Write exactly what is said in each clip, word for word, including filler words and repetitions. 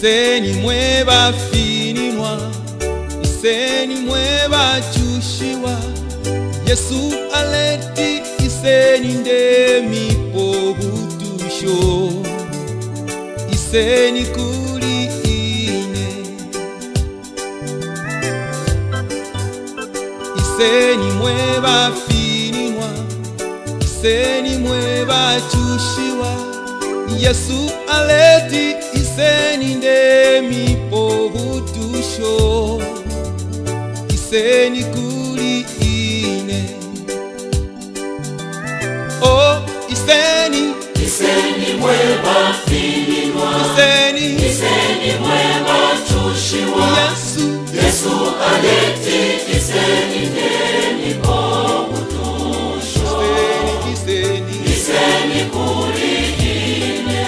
Iseni mwe bafininwa, iseni mwe bachushiwa, Yesu aleti iseni ndemi pobutusho. Iseni kuli ine, iseni mwe bafininwa, iseni mwe bachushiwa, Yesu aleti iseni ndemi pobutusho. Iseni kuli ine, oh iseni, iseni mwe bafininwa, iseni, iseni mwe bachushiwa, Yesu, Yesu aleti iseni ndemi pobutusho. iseni, iseni, Iseni kuli ine,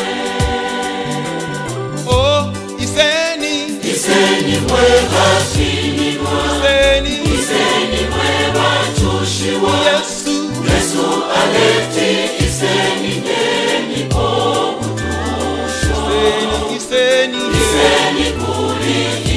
oh iseni, iseni mwe bafininwa, iseni, iseni mwe bachushiwa, Yesu, Yesu aleti iseni ndemi pobutusho. iseni, iseni, Iseni kuli ine,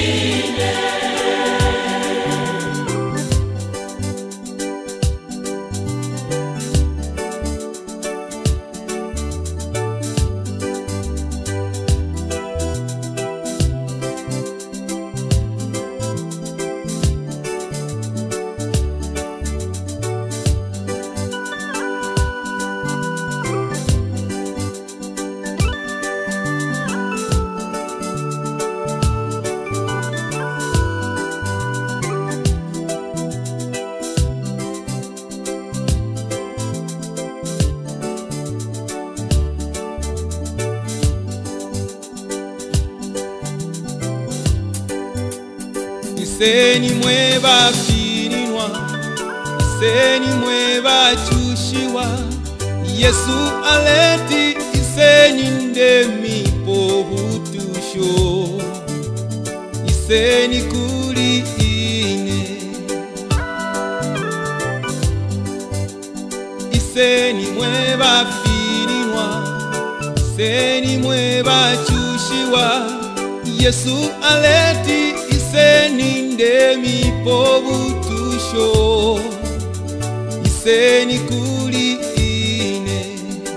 iseni mwe bafininwa, iseni mwe bachushiwa, Yesu aleti iseni ndemi pobutusho. Iseni kuli ine, iseni mwe bafininwa, iseni mwe bachushiwa, Yesu aleti iseni ndemi pobutusho. Iseni kuli ine,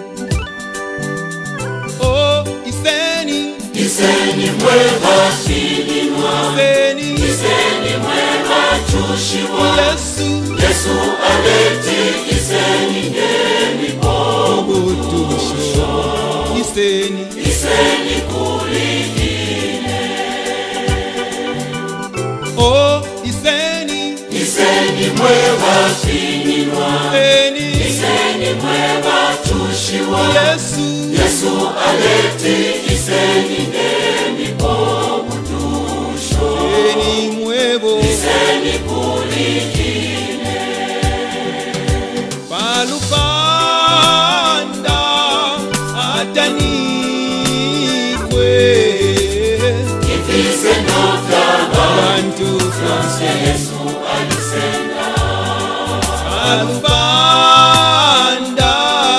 oh iseni, iseni mwe bafininwa, iseni, iseni mwe bachushiwa, Yesu, Yesu aleti iseni ndemi pobutusho. iseni, Iseni kuli ine, oh iseni, iseni mwe bafininwa, iseni, iseni mwe bachushiwa, Yesu, Yesu aleti iseni ndemi pobutusho. iseni mwebo, Iseni kuli ine, palupanda atanikwe, ifise notaba, bantu Franse Yesu alisenda. palupanda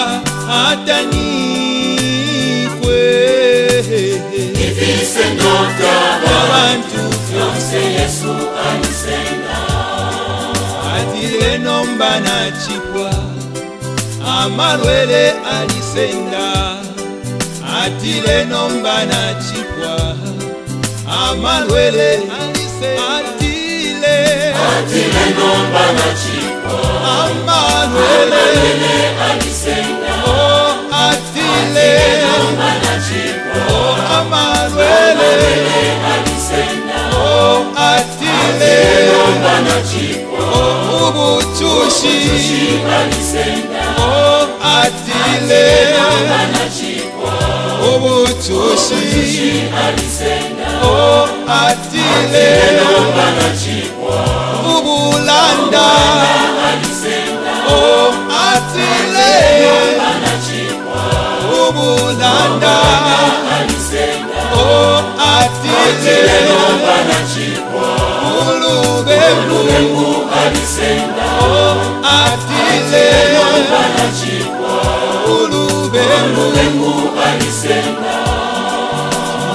atanikwe, Ifise notaba, bantu Franse Yesu alisenda. atile nomba na chipwa, amalwele alisenda. Atile nomba na chipwa, amalwele alisenda. Atile, Atile nomba na chipwa, amalwele, amalwele alisenda. oh atile, Nomba na chipwa, oh amalwele, amalwele alisenda. oh atile, Nomba na chipwa, oh ubuchushi, alisenda. oh atile, Nomba na chipwa, ubuchushi, alisenda. oh atile, Nomba na chipwa, ubulanda, alisenda. oh atile, Nomba na chipwa, ubulanda, alisenda. oh atile, Nomba na chipwa, ulubembu, Mungu alisenda. oh atile, Nomba na chipwa, ulubembu, Mungu alisenda.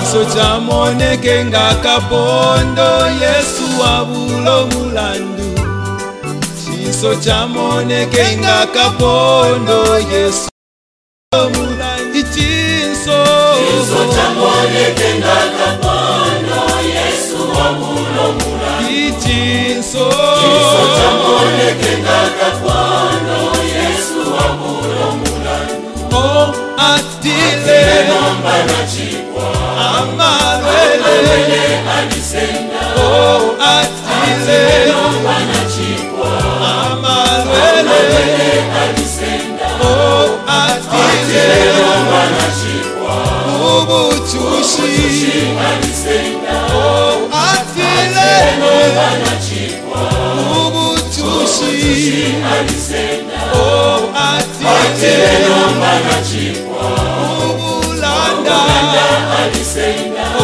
chiso chamoneke nga kapondo Yesu wabulo mulandu chiso chamoneke nga kapondo Yesu mulandu chiso chiso chamoneke nga kapondo Yesu wabulo mulandu chiso chiso chamoneke nga kapondo Yesu wabulo mulandu oh atile nomba na chikwa amalwele alisenda oh atile nomba na chikwa amalwele alisenda oh atile nomba na chikwa ubuchushi alisenda oh atile nomba na chikwa ubuchushi alisenda oh atile nomba na chikwa ubulanda alisenda